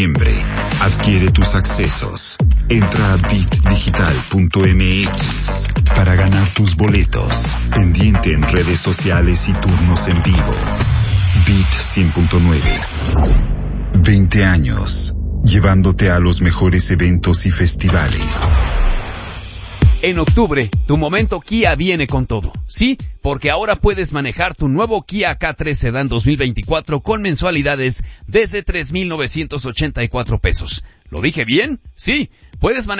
Adquiere tus accesos. Entra a bitdigital.mx para ganar tus boletos. Pendiente en redes sociales y turnos en vivo. Bit 100.9. 20 años. Llevándote a los mejores eventos y festivales. En octubre, tu momento Kia viene con todo. Sí, porque ahora puedes manejar tu nuevo Kia K3 Sedan 2024 con mensualidades desde 3,984 pesos. ¿Lo dije bien? Sí, puedes manejar